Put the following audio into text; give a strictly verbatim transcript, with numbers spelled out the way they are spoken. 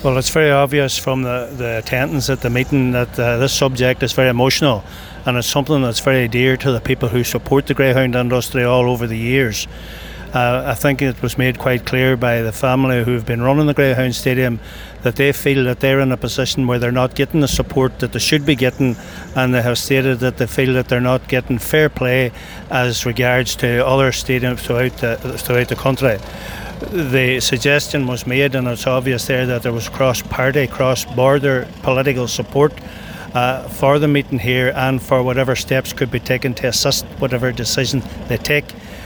Well, it's very obvious from the, the attendance at the meeting that uh, this subject is very emotional, and it's something that's very dear to the people who support the greyhound industry all over the years. Uh, I think it was made quite clear by the family who have been running the Greyhound Stadium that they feel that they're in a position where they're not getting the support that they should be getting, and they have stated that they feel that they're not getting fair play as regards to other stadiums throughout the, throughout the country. The suggestion was made, and it's obvious there, that there was cross-party, cross-border political support Uh, for the meeting here and for whatever steps could be taken to assist whatever decision they take.